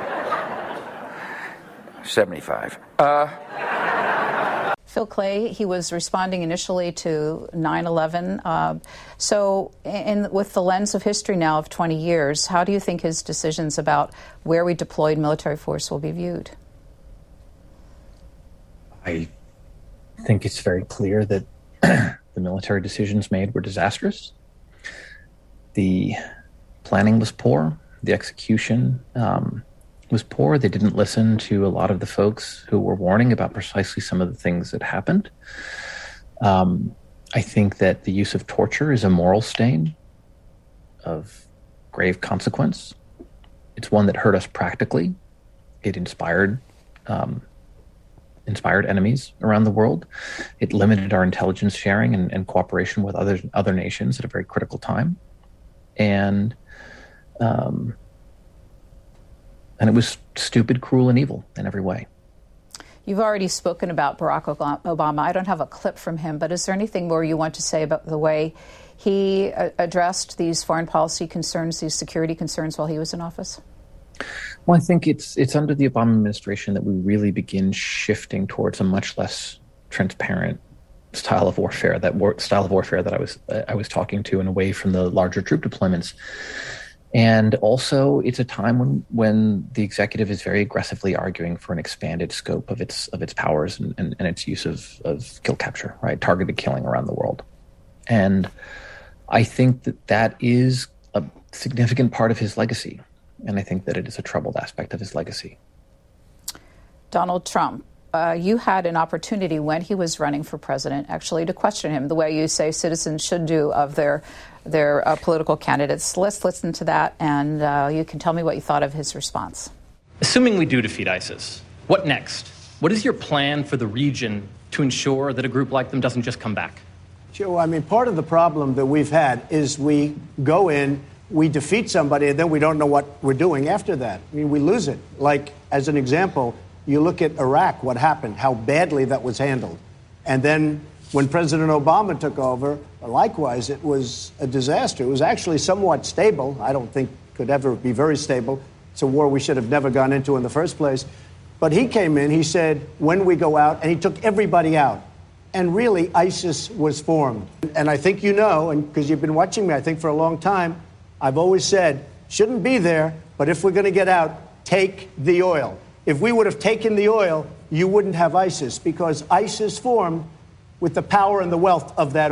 Speaker 3: seventy-five. Uh,
Speaker 1: Phil Clay, he was responding initially to nine eleven. Uh, so in, with the lens of history now of twenty years, how do you think his decisions about where we deployed military force will be viewed?
Speaker 2: I think it's very clear that the military decisions made were disastrous. The planning was poor. The execution um was poor. They didn't listen to a lot of the folks who were warning about precisely some of the things that happened. Um, I think that the use of torture is a moral stain of grave consequence. It's one that hurt us practically. It inspired um, inspired enemies around the world. It limited our intelligence sharing and, and cooperation with other other nations at a very critical time. And um, And it was stupid, cruel, and evil in every way.
Speaker 1: You've already spoken about Barack Obama. I don't have a clip from him, but is there anything more you want to say about the way he uh, addressed these foreign policy concerns, these security concerns while he was in office?
Speaker 2: Well, I think it's it's under the Obama administration that we really begin shifting towards a much less transparent style of warfare, that war, style of warfare that I was uh, I was talking to, and away from the larger troop deployments. And also, it's a time when, when the executive is very aggressively arguing for an expanded scope of its of its powers and, and, and its use of, of kill capture, right? Targeted killing around the world. And I think that that is a significant part of his legacy. And I think that it is a troubled aspect of his legacy.
Speaker 1: Donald Trump, uh, you had an opportunity when he was running for president actually to question him the way you say citizens should do of their their uh, political candidates. Let's listen to that, and uh, you can tell me what you thought of his response.
Speaker 4: Assuming we do defeat ISIS, what next? What is your plan for the region to ensure that a group like them doesn't just come back?
Speaker 5: Joe, I mean, part of the problem that we've had is we go in, we defeat somebody, and then we don't know what we're doing after that. I mean, we lose it. Like, as an example, you look at Iraq, what happened, how badly that was handled. And then when President Obama took over, likewise, it was a disaster. It was actually somewhat stable. I don't think could ever be very stable. It's a war we should have never gone into in the first place. But he came in, he said, when we go out, and he took everybody out. And really, ISIS was formed. And I think you know, and because you've been watching me, I think, for a long time, I've always said, shouldn't be there, but if we're going to get out, take the oil. If we would have taken the oil, you wouldn't have ISIS, because ISIS formed with the power and the wealth of that oil.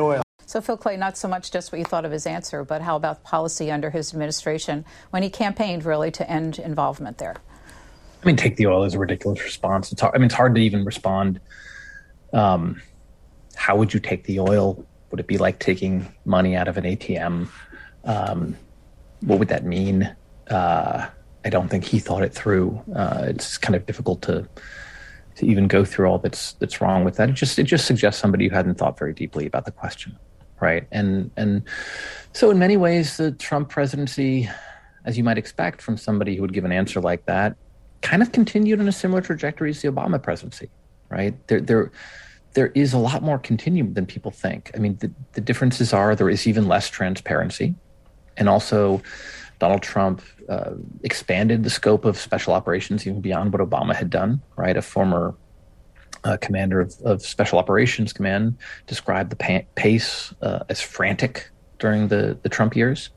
Speaker 1: So, Phil Clay, not so much just what you thought of his answer, but how about policy under his administration when he campaigned really to end involvement there?
Speaker 2: I mean, take the oil is a ridiculous response. It's hard, I mean, it's hard to even respond. Um, how would you take the oil? Would it be like taking money out of an A T M? Um, what would that mean? Uh, I don't think he thought it through. Uh, it's kind of difficult to to even go through all that's that's wrong with that. It just it just suggests somebody who hadn't thought very deeply about the question. Right. And and so in many ways, the Trump presidency, as you might expect from somebody who would give an answer like that, kind of continued on a similar trajectory as the Obama presidency. Right. There there there is a lot more continuum than people think. I mean, the, the differences are there is even less transparency. And also, Donald Trump uh, expanded the scope of special operations even beyond what Obama had done. Right. A former Uh, commander of, of Special Operations Command described the pa- pace uh, as frantic during the, the Trump years.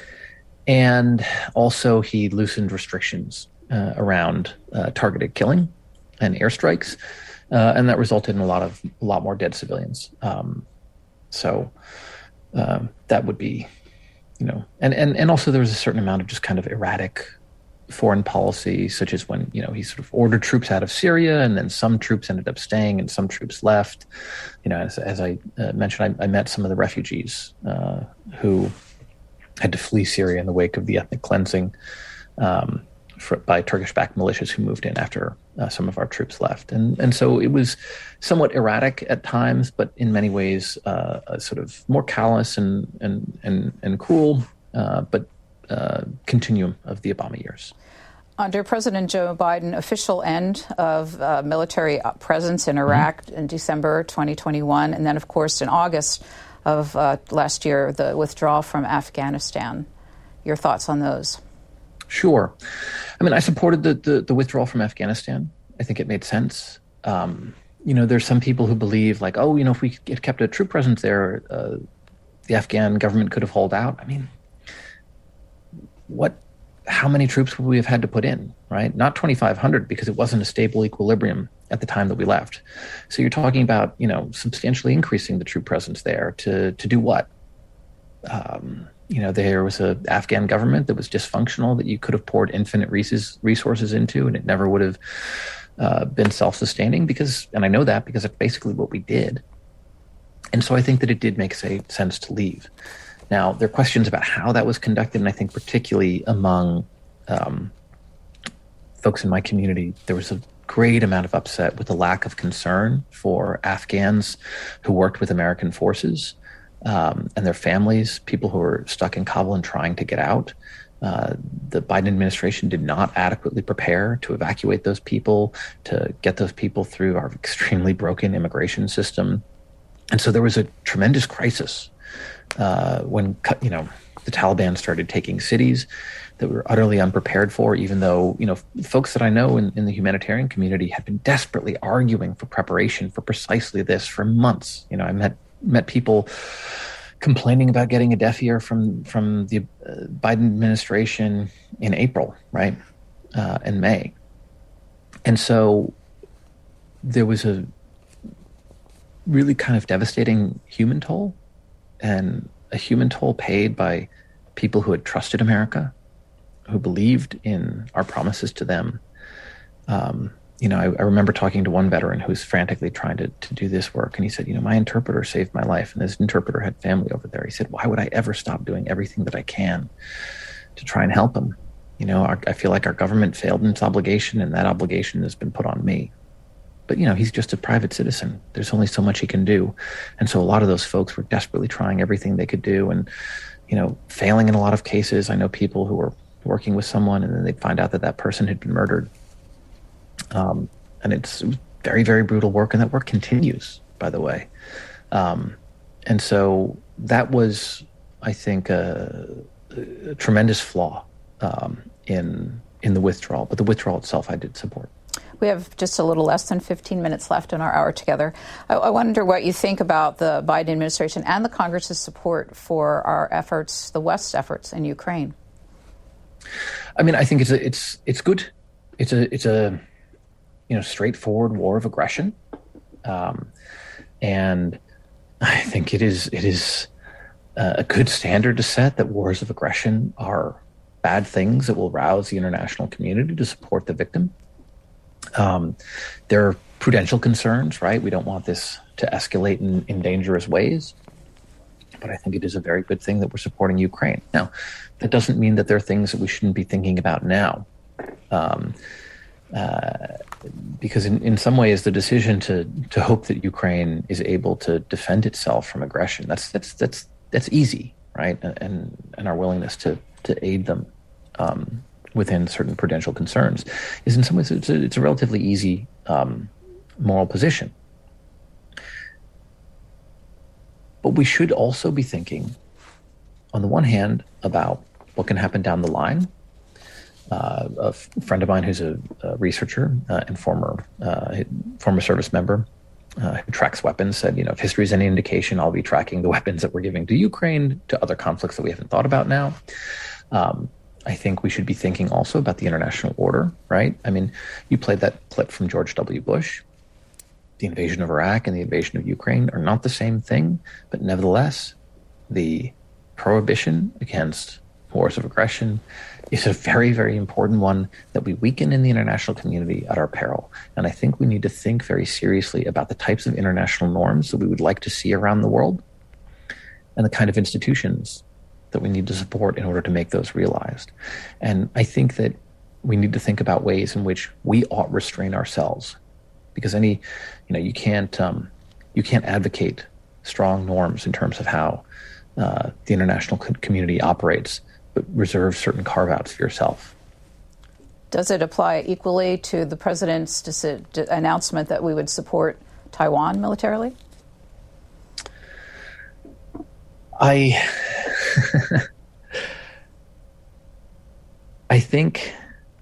Speaker 2: And also he loosened restrictions uh, around uh, targeted killing and airstrikes. Uh, and that resulted in a lot of a lot more dead civilians. Um, so um, that would be, you know, and, and, and also there was a certain amount of just kind of erratic foreign policy, such as when, you know, he sort of ordered troops out of Syria and then some troops ended up staying and some troops left. You know, as, as I uh, mentioned, I, I met some of the refugees uh, who had to flee Syria in the wake of the ethnic cleansing um, for, by Turkish-backed militias who moved in after uh, some of our troops left. And and so it was somewhat erratic at times, but in many ways uh, a sort of more callous and, and, and, and cruel, uh, but Uh, continuum of the Obama years.
Speaker 1: Under President Joe Biden, official end of uh, military presence in Iraq mm-hmm. in December twenty twenty-one, and then, of course, in August of uh, last year, the withdrawal from Afghanistan. Your thoughts on those? Sure.
Speaker 2: I mean, I supported the, the, the withdrawal from Afghanistan. I think it made sense. Um, you know, there's some people who believe, like, oh, you know, if we had kept a troop presence there, uh, the Afghan government could have hauled out. I mean, what, how many troops would we have had to put in, right? Not twenty-five hundred, because it wasn't a stable equilibrium at the time that we left. So you're talking about, you know, substantially increasing the troop presence there to to do what? Um, you know, there was a Afghan government that was dysfunctional that you could have poured infinite resources into, and it never would have uh, been self-sustaining because, and I know that because it's basically what we did. And so I think that it did make say, sense to leave. Now, there are questions about how that was conducted, and I think particularly among um, folks in my community, there was a great amount of upset with the lack of concern for Afghans who worked with American forces um, and their families, people who were stuck in Kabul and trying to get out. Uh, the Biden administration did not adequately prepare to evacuate those people, to get those people through our extremely broken immigration system. And so there was a tremendous crisis Uh, when, you know, the Taliban started taking cities that we were utterly unprepared for, even though, you know, folks that I know in, in the humanitarian community had been desperately arguing for preparation for precisely this for months. You know, I met met people complaining about getting a deaf ear from, from the uh, Biden administration in April, right, uh, and May. And so there was a really kind of devastating human toll, and a human toll paid by people who had trusted America, who believed in our promises to them. Um, you know, I, I remember talking to one veteran who was frantically trying to, to do this work. And he said, you know, my interpreter saved my life. And his interpreter had family over there. He said, why would I ever stop doing everything that I can to try and help him? You know, our, I feel like our government failed in its obligation, and that obligation has been put on me. But, you know, he's just a private citizen. There's only so much he can do. And so a lot of those folks were desperately trying everything they could do and, you know, failing in a lot of cases. I know people who were working with someone and then they'd find out that that person had been murdered. Um, and it's very, very brutal work. And that work continues, by the way. Um, and so that was, I think, a, a tremendous flaw um, in in the withdrawal. But the withdrawal itself, I did support.
Speaker 1: We have just a little less than fifteen minutes left in our hour together. I, I wonder what you think about the Biden administration and the Congress's support for our efforts, the West's efforts in Ukraine.
Speaker 2: I mean, I think it's a, it's it's good. It's a it's a you know straightforward war of aggression, um, and I think it is it is a good standard to set that wars of aggression are bad things that will rouse the international community to support the victim. Um, there are prudential concerns, right? We don't want this to escalate in, in dangerous ways. But I think it is a very good thing that we're supporting Ukraine. Now, that doesn't mean that there are things that we shouldn't be thinking about now. Um, uh, because in, in some ways, the decision to to hope that Ukraine is able to defend itself from aggression, that's that's that's that's easy, right? And and our willingness to to aid them um, within certain prudential concerns is in some ways it's a, it's a relatively easy um, moral position. But we should also be thinking, on the one hand, about what can happen down the line. Uh, a f- friend of mine who's a, a researcher uh, and former uh, former service member uh, who tracks weapons said, you know, if history is any indication, I'll be tracking the weapons that we're giving to Ukraine, to other conflicts that we haven't thought about now. Um, I think we should be thinking also about the international order, right? I mean, you played that clip from George W. Bush. The invasion of Iraq and the invasion of Ukraine are not the same thing, but nevertheless, the prohibition against wars of aggression is a very, very important one that we weaken in the international community at our peril. And I think we need to think very seriously about the types of international norms that we would like to see around the world and the kind of institutions that we need to support in order to make those realized. And I think that we need to think about ways in which we ought restrain ourselves, because any, you know, you can't um, you can't advocate strong norms in terms of how uh, the international co- community operates, but reserve certain carve-outs for yourself.
Speaker 1: Does it apply equally to the president's deci- announcement that we would support Taiwan militarily?
Speaker 2: I I think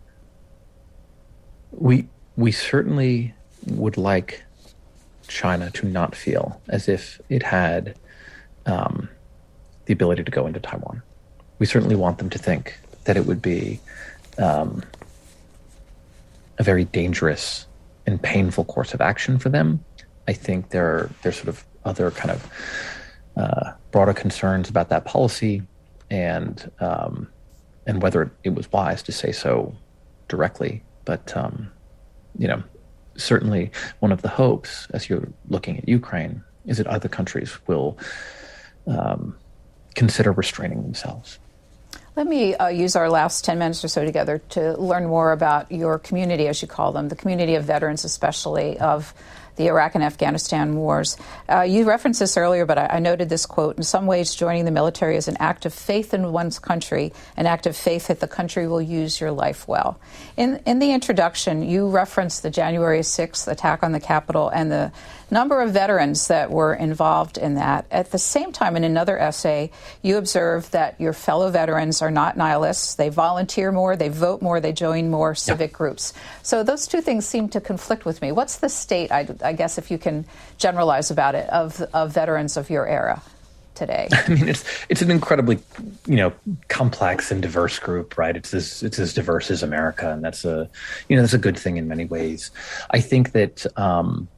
Speaker 2: we we certainly would like China to not feel as if it had um, the ability to go into Taiwan. We certainly want them to think that it would be um, a very dangerous and painful course of action for them. I think there are there's sort of other kind of uh, broader concerns about that policy and um, and whether it was wise to say so directly. But um, you know, certainly one of the hopes as you're looking at Ukraine is that other countries will um, consider restraining themselves.
Speaker 1: Let me uh, use our last ten minutes or so together to learn more about your community, as you call them, the community of veterans, especially of the Iraq and Afghanistan wars. Uh, you referenced this earlier, but I, I noted this quote: in some ways, joining the military is an act of faith in one's country, an act of faith that the country will use your life well. In, in the introduction, you referenced the January sixth attack on the Capitol and the number of veterans that were involved in that. At the same time, in another essay, you observed that your fellow veterans are not nihilists. They volunteer more, they vote more, they join more civic yeah. groups. So those two things seem to conflict with me. What's the state, I, I guess, if you can generalize about it, of, of veterans of your era today?
Speaker 2: I mean, it's it's an incredibly, you know, complex and diverse group, right? It's as it's as diverse as America, and that's a, you know, that's a good thing in many ways. I think that. Um,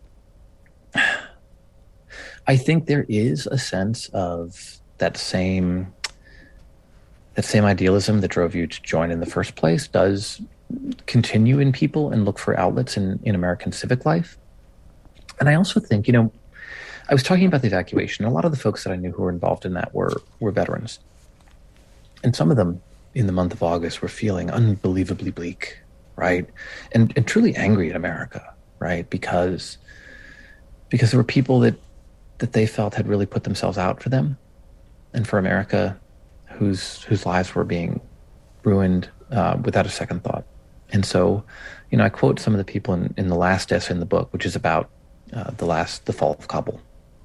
Speaker 2: I think there is a sense of that same that same idealism that drove you to join in the first place does continue in people and look for outlets in, in American civic life. And I also think, you know, I was talking about the evacuation. A lot of the folks that I knew who were involved in that were were veterans. And some of them in the month of August were feeling unbelievably bleak, right? And and truly angry at America, right? Because Because there were people that, that they felt had really put themselves out for them and for America, whose whose lives were being ruined uh, without a second thought. And so, you know, I quote some of the people in, in the last essay in the book, which is about uh, the last the fall of Kabul,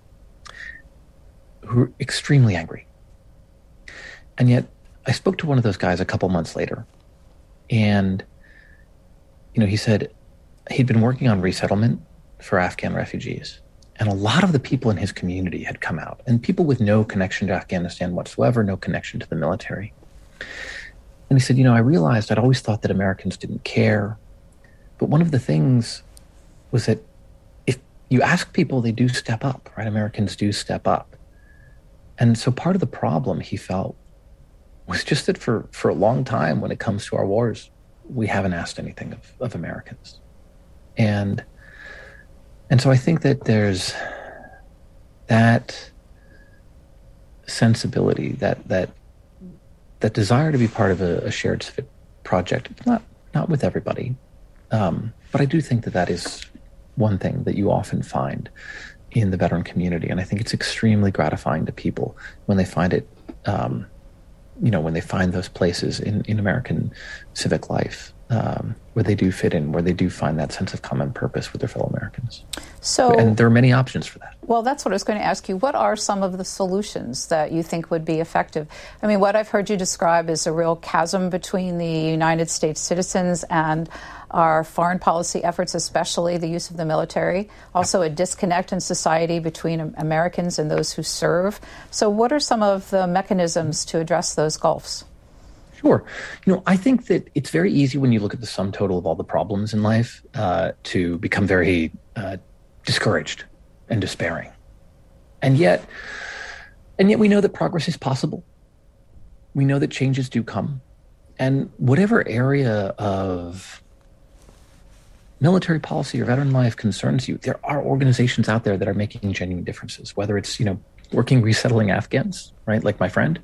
Speaker 2: who were extremely angry. And yet, I spoke to one of those guys a couple months later, and you know, he said he'd been working on resettlement for Afghan refugees. And a lot of the people in his community had come out, and people with no connection to Afghanistan whatsoever, no connection to the military. And he said, you know, I realized I'd always thought that Americans didn't care. But one of the things was that if you ask people, they do step up, right? Americans do step up. And so part of the problem, he felt, was just that for, for a long time, when it comes to our wars, we haven't asked anything of, of Americans. And and so I think that there's that sensibility, that that that desire to be part of a, a shared civic project. It's not not with everybody, um, but I do think that that is one thing that you often find in the veteran community, and I think it's extremely gratifying to people when they find it. Um, you know, when they find those places in, in American civic life um, where they do fit in, where they do find that sense of common purpose with their fellow Americans.
Speaker 1: So,
Speaker 2: and there are many options for that.
Speaker 1: Well, that's what I was going to ask you. What are some of the solutions that you think would be effective? I mean, what I've heard you describe is a real chasm between the United States citizens and our foreign policy efforts, especially the use of the military. Also a disconnect in society between Americans and those who serve. So what are some of the mechanisms to address those gulfs?
Speaker 2: Sure. You know, I think that it's very easy when you look at the sum total of all the problems in life uh, to become very uh, discouraged and despairing. And yet, and yet we know that progress is possible. We know that changes do come. And whatever area of military policy or veteran life concerns you, there are organizations out there that are making genuine differences, whether it's, you know, working resettling Afghans, right, like my friend,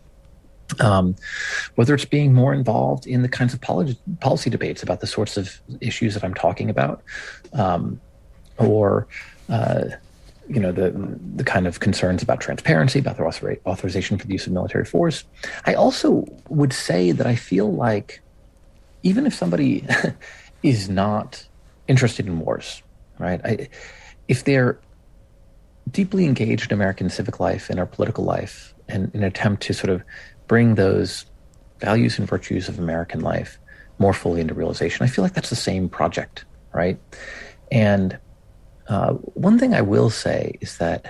Speaker 2: um, whether it's being more involved in the kinds of policy, policy debates about the sorts of issues that I'm talking about, um, or, uh, you know, the the kind of concerns about transparency, about the author- authorization for the use of military force. I also would say that I feel like even if somebody is not interested in wars, right? I, if they're deeply engaged in American civic life and our political life, and in an attempt to sort of bring those values and virtues of American life more fully into realization, I feel like that's the same project, right? And uh, one thing I will say is that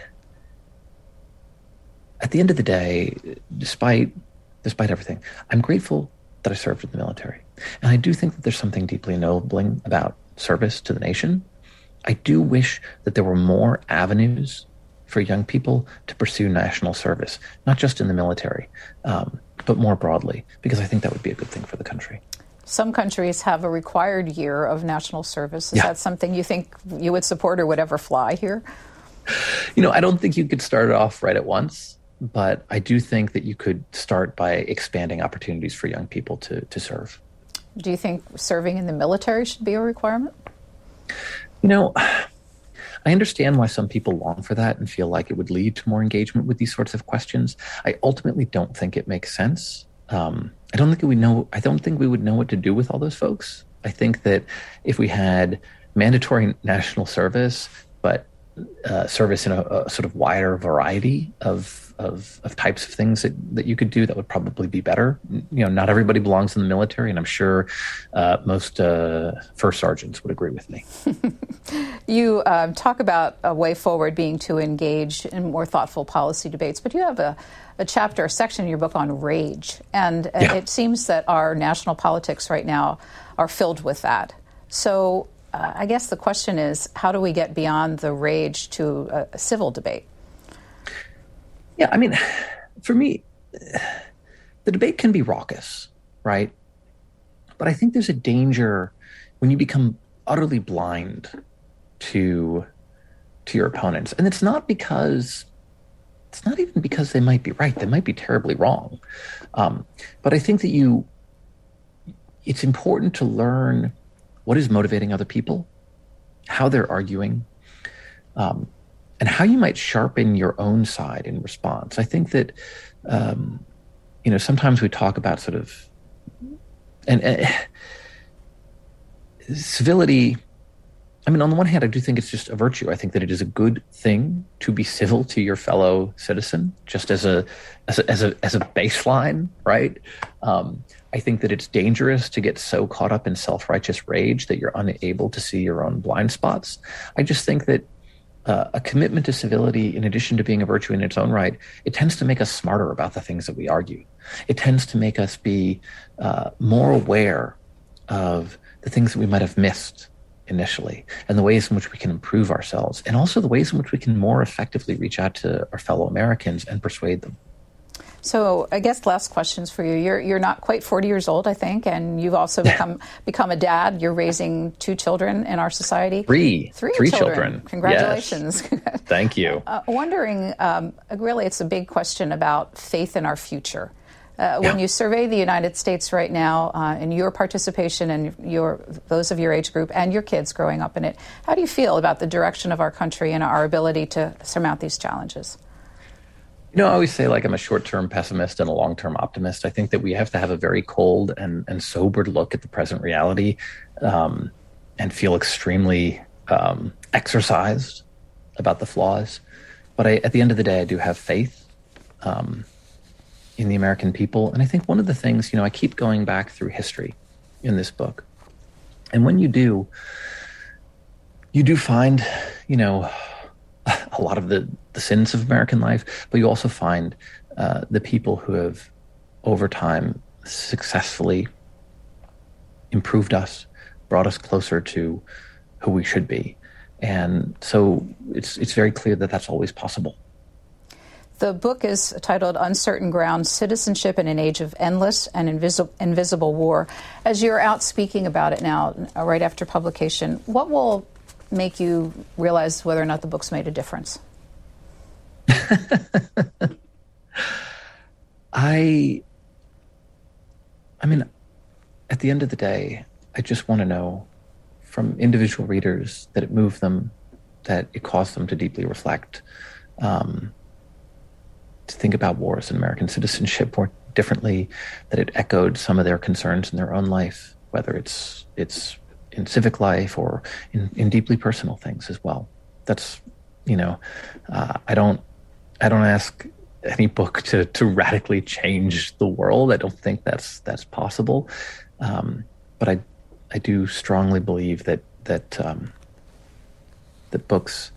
Speaker 2: at the end of the day, despite despite everything, I'm grateful that I served in the military. And I do think that there's something deeply ennobling about service to the nation. I do wish that there were more avenues for young people to pursue national service, not just in the military, um, but more broadly, because I think that would be a good thing for the country.
Speaker 1: Some countries have a required year of national service. Is
Speaker 2: yeah.
Speaker 1: that something you think you would support or would ever fly here?
Speaker 2: You know, I don't think you could start it off right at once, but I do think that you could start by expanding opportunities for young people to, to serve.
Speaker 1: Do you think serving in the military should be a requirement?
Speaker 2: You know, I understand why some people long for that and feel like it would lead to more engagement with these sorts of questions. I ultimately don't think it makes sense. Um, I don't think we know. I don't think we would know what to do with all those folks. I think that if we had mandatory national service, but uh, service in a, a sort of wider variety of of, of types of things that, that you could do, that would probably be better. You know, not everybody belongs in the military, and I'm sure uh, most uh, first sergeants would agree with me.
Speaker 1: You um, talk about a way forward being to engage in more thoughtful policy debates, but you have a, a chapter, a section in your book on rage, and
Speaker 2: yeah.
Speaker 1: it seems that our national politics right now are filled with that. So uh, I guess the question is, how do we get beyond the rage to a, a civil debate?
Speaker 2: Yeah, I mean, for me, the debate can be raucous, right? But I think there's a danger when you become utterly blind to to your opponents. And it's not because, it's not even because they might be right. They might be terribly wrong. Um, but I think that you, it's important to learn what is motivating other people, how they're arguing, um, and how you might sharpen your own side in response. I think that, um, you know, sometimes we talk about sort of, and uh, civility. I mean, on the one hand, I do think it's just a virtue. I think that it is a good thing to be civil to your fellow citizen, just as a as a as a, as a baseline, right? Um, I think that it's dangerous to get so caught up in self-righteous rage that you're unable to see your own blind spots. I just think that Uh, a commitment to civility, in addition to being a virtue in its own right, it tends to make us smarter about the things that we argue. It tends to make us be uh, more aware of the things that we might have missed initially, and the ways in which we can improve ourselves, and also the ways in which we can more effectively reach out to our fellow Americans and persuade them.
Speaker 1: So I guess last questions for you. You're you're not quite forty years old, I think, and you've also become become a dad. You're raising two children in our society.
Speaker 2: Three.
Speaker 1: Three,
Speaker 2: Three
Speaker 1: children.
Speaker 2: children.
Speaker 1: Congratulations.
Speaker 2: Yes. Thank you.
Speaker 1: Uh, wondering, um, really, it's a big question about faith in our future. Uh, when
Speaker 2: yeah.
Speaker 1: you survey the United States right now, uh, and your participation and your those of your age group and your kids growing up in it, how do you feel about the direction of our country and our ability to surmount these challenges?
Speaker 2: You know, I always say, like, I'm a short-term pessimist and a long-term optimist. I think that we have to have a very cold and, and sobered look at the present reality, um, and feel extremely um, exercised about the flaws. But I, at the end of the day, I do have faith um, in the American people. And I think one of the things, you know, I keep going back through history in this book. And when you do, you do find, you know, a lot of the, the sins of American life, but you also find uh, the people who have, over time, successfully improved us, brought us closer to who we should be. And so it's it's very clear that that's always possible.
Speaker 1: The book is titled Uncertain Ground, Citizenship in an Age of Endless and Invisible, Invisible War. As you're out speaking about it now, right after publication, what will make you realize whether or not the book's made a difference?
Speaker 2: I, I mean, at the end of the day, I just want to know from individual readers that it moved them, that it caused them to deeply reflect, um, to think about wars and American citizenship more differently, that it echoed some of their concerns in their own life, whether it's it's in civic life or in, in deeply personal things as well. That's, you know, uh, I don't, I don't ask any book to, to radically change the world. I don't think that's, that's possible. Um, but I, I do strongly believe that, that, um, that books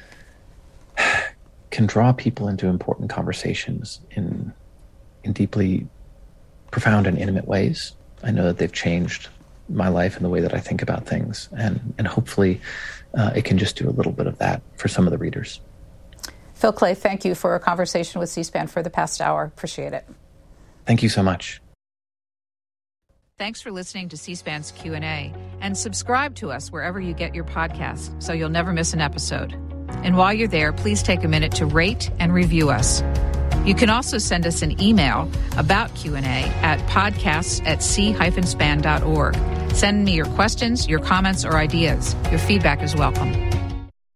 Speaker 2: can draw people into important conversations in, in deeply profound and intimate ways. I know that they've changed my life and the way that I think about things. And, and hopefully uh, it can just do a little bit of that for some of the readers.
Speaker 1: Phil Clay, thank you for a conversation with C-SPAN for the past hour. Appreciate it.
Speaker 2: Thank you so much.
Speaker 1: Thanks for listening to C-SPAN's Q and A, and subscribe to us wherever you get your podcasts so you'll never miss an episode. And while you're there, please take a minute to rate and review us. You can also send us an email about Q and A at podcasts at c dash span dot org. Send me your questions, your comments, or ideas. Your feedback is welcome.